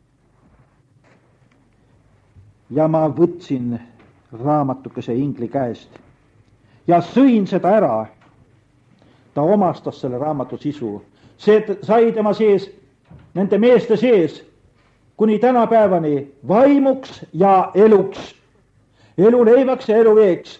Ja ma võtsin raamatukese ingli käest ja sõin seda ära. Ta omastas selle raamatu sisu. See sai tema sees, nende meeste sees, kuni tänapäevani vaimuks ja eluks. Elu leivaks ja elu veeks.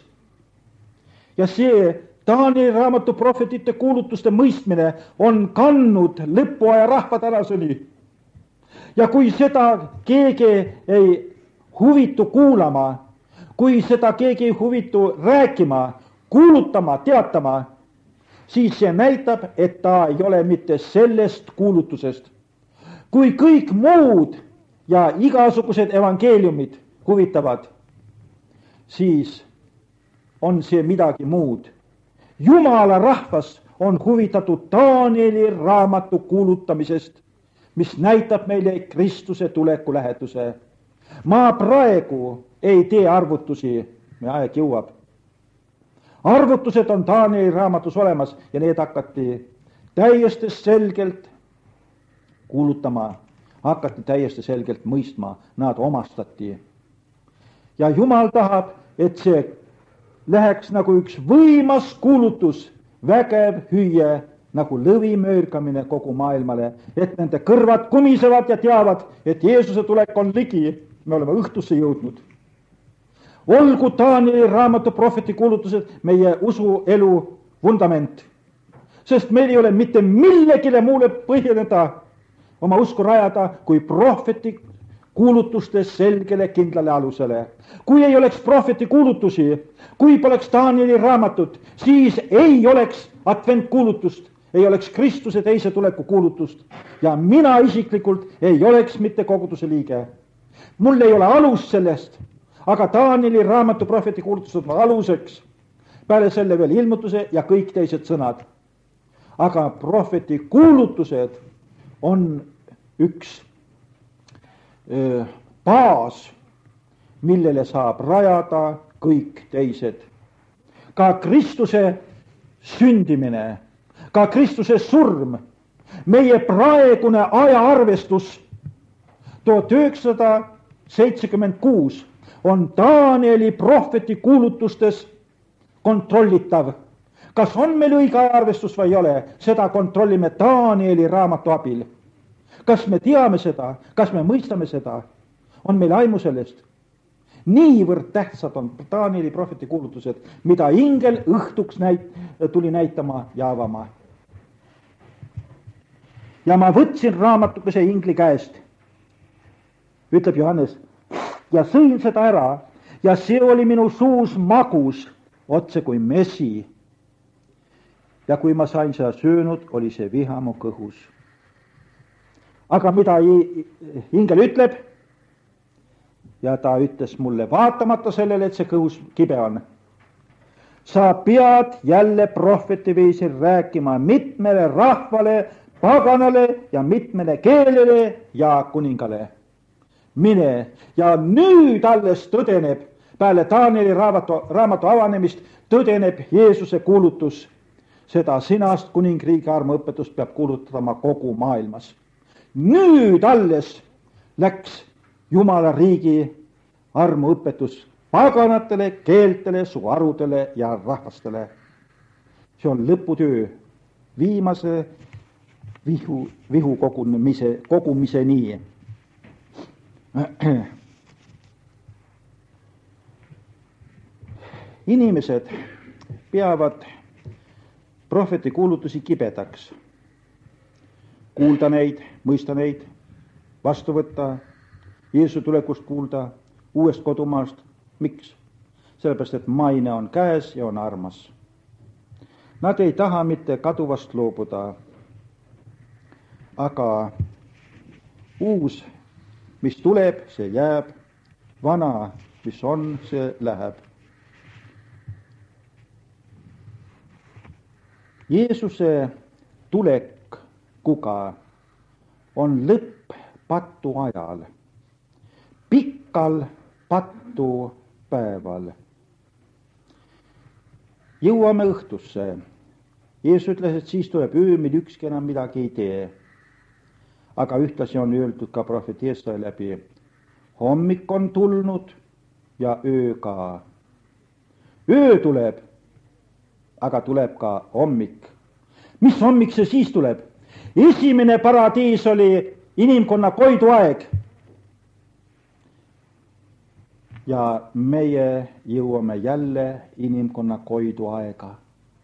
Ja see Taanieli raamatu prohvetite kuulutuste mõistmine on kandnud lõpuaja rahva tänaseni. Ja kui seda keegi ei huvitu kuulama, kui seda keegi ei huvitu rääkima, kuulutama, teatama, siis see näitab, et ta ei ole mitte sellest kuulutusest. Kui kõik muud ja igasugused evangeeliumid huvitavad, siis on see midagi muud. Jumala rahvas on huvitatud Taanieli raamatu kuulutamisest, mis näitab meile Kristuse tuleku lähetuse. Ma praegu ei tee arvutusi, meie aeg jõuab. Arvutused on Taanieli raamatus olemas ja need hakati täiesti selgelt kuulutama, hakati täiesti selgelt mõistma, nad omastati. Ja Jumal tahab, et see läheks nagu üks võimas kuulutus, vägev hüüe, nagu lõvi möörgamine kogu maailmale, et nende kõrvad kumisevad ja teavad, et Jeesuse tulek on ligi, me oleme õhtusse jõudnud. Olgu Taanieli raamatu prohveti kuulutused meie usuelu vundament, sest meil ei ole mitte millegile muule põhjeneda oma usku rajada, kui prohveti kuulutustes selgele kindlale alusele. Kui ei oleks prohveti kuulutusi, kui poleks Taanieli raamatut, siis ei oleks adventkuulutust, ei oleks Kristuse teise tuleku kuulutust ja mina isiklikult ei oleks mitte koguduse liige. Mul ei ole alus sellest, aga Taanieli raamatu prohveti kuulutused on aluseks, peale selle veel ilmutuse ja kõik teised sõnad. Aga prohveti kuulutused on üks baas, millele saab rajada kõik teised. Ka Kristuse sündimine, ka Kristuse surm, meie praegune ajaarvestus 1976 on Taanieli prohveti kuulutustes kontrollitav. Kas on meil õige ajaarvestus või ei ole, seda kontrollime Taanieli raamatu abil. Kas me teame seda, kas me mõistame seda, on meil aimu sellest. Niivõrd tähtsad on Taanieli prohveti kuulutused, mida ingel õhtuks tuli näitama ja avama. Ja ma võtsin raamatukese ingli käest, ütleb Johannes, ja sõin seda ära ja see oli minu suus magus, otse kui mesi. Ja kui ma sain seda söönud, oli see viha mu kõhus. Aga mida ingel ütleb? Ja ta ütles mulle, vaatamata sellele, et see kõhus kibe on. Sa pead jälle prohveti viisil rääkima mitmele rahvale paganale ja mitmele keelele ja kuningale. Mine ja nüüd alles tõdeneb, peale Danieli raamatu avanemist tõdeneb Jeesuse kuulutus. Seda sinast kuningriigi armuõpetust peab kuulutama kogu maailmas. Nüüd alles läks Jumala riigi armuõpetus paganatele, keeltele, suguharudele ja rahvastele. See on lõputöö viimase vihu kogumiseni. Inimesed peavad prohveti kuulutusi kibedaks. Kuulda neid, mõista neid, vastu võtta, Jeesuse tulekust kuulda, uuest kodumaast. Miks? Sellepärast, et maine on käes ja on armas. Nad ei taha mitte kaduvast loobuda, aga uus, mis tuleb, see jääb, vana, mis on, see läheb. Jeesuse tulekuga on lõpp patu ajal, pikkal patu päeval. Jõuame õhtusse. Jeesus ütles, et siis tuleb öö, mil ükski enam midagi ei tee. Aga ühtlasi on öeldud ka prohvet Jeesaja läbi. Hommik on tulnud ja öö ka. Öö tuleb, aga tuleb ka hommik. Mis hommik see siis tuleb? Esimene paradiis oli inimkonna koiduaeg. Ja meie jõuame jälle inimkonna koiduaega.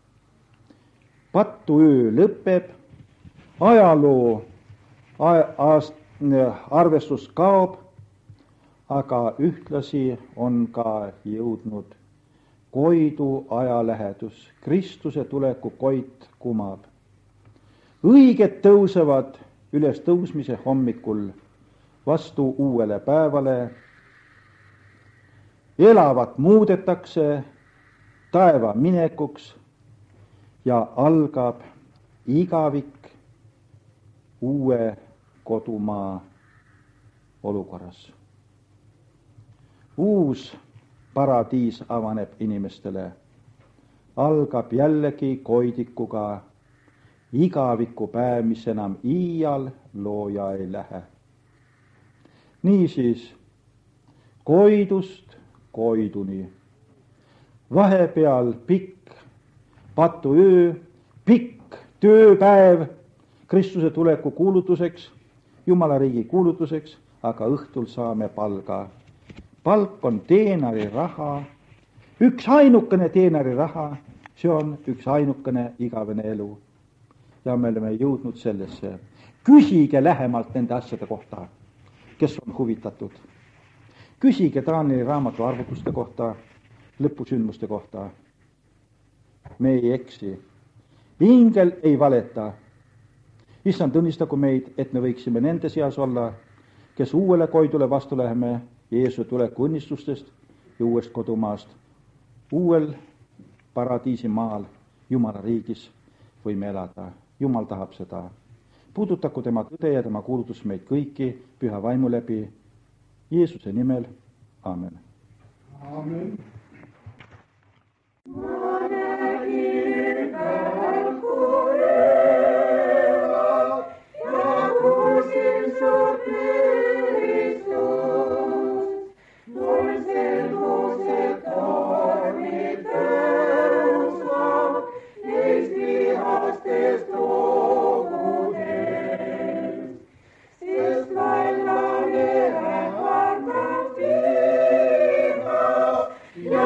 Patu öö lõpeb, ajaloo arvestus kaob, aga ühtlasi on ka jõudnud koidu ajalähedus. Kristuse tuleku koit kumab. Õiged tõusevad üles tõusmise hommikul vastu uuele päevale. Elavat muudetakse taeva minekuks ja algab igavik uue kodumaa olukorras. Uus paradiis avaneb inimestele. Algab jällegi koidikuga igaviku päev, mis enam iial looja ei lähe. Niisiis, koidust koiduni. Vahepeal pikk patuöö, pikk tööpäev Kristuse tuleku kuulutuseks, Jumala riigi kuulutuseks, aga õhtul saame palga. Palk on teenari raha, üks ainukene teenari raha, see on üks ainukene igavene elu. Ja me oleme jõudnud sellesse. Küsige lähemalt nende asjade kohta, kes on huvitatud. Küsige Danieli raamatu arvutuste kohta, lõpusündmuste kohta. Me ei eksi. Ingel ei valeta. Issand, õnnistagu meid, et me võiksime nende seas olla, kes uuele koidule vastu läheme Jeesuse tuleku õnnistustest ja uuest kodumaast. Uuel paradiisimaal, Jumala riigis võime elada. Jumal tahab seda. Puudutaku tema tõde ja tema kuulutus meid kõiki püha vaimu läbi. Jeesuse nimel. Amen. Amen. Ja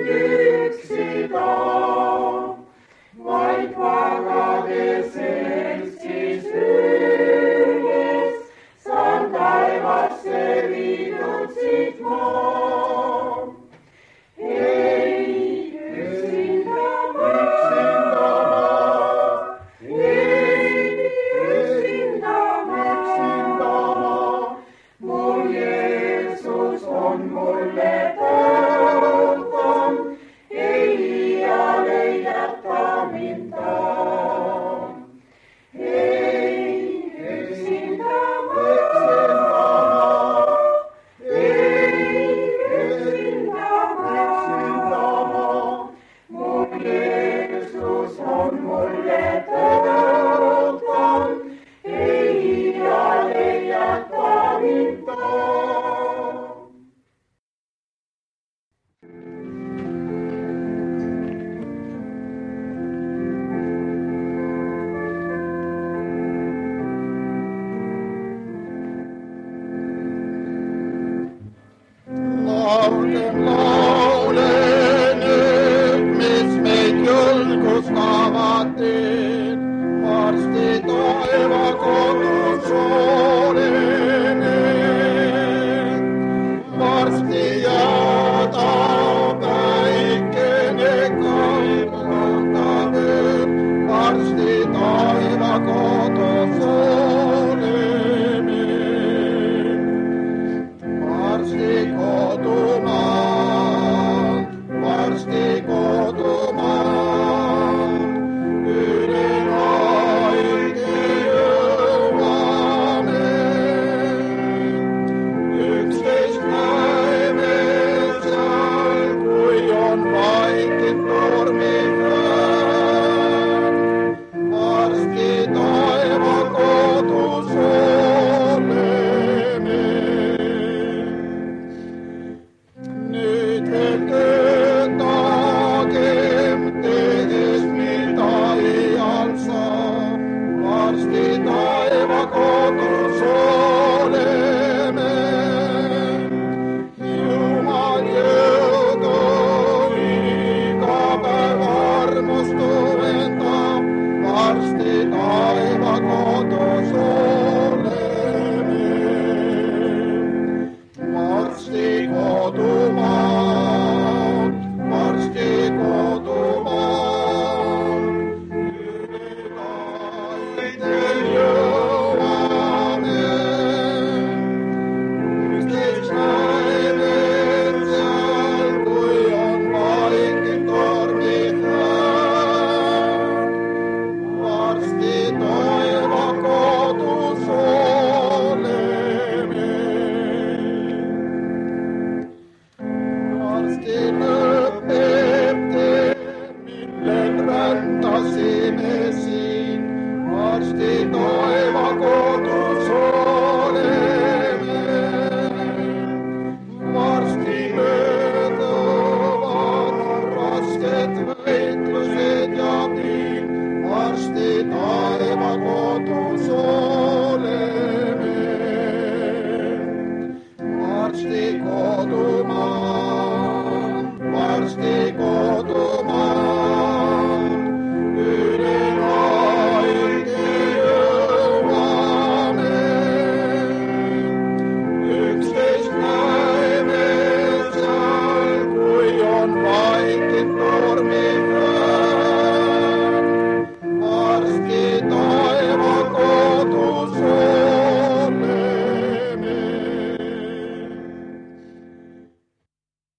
Varsti mööduvad rasked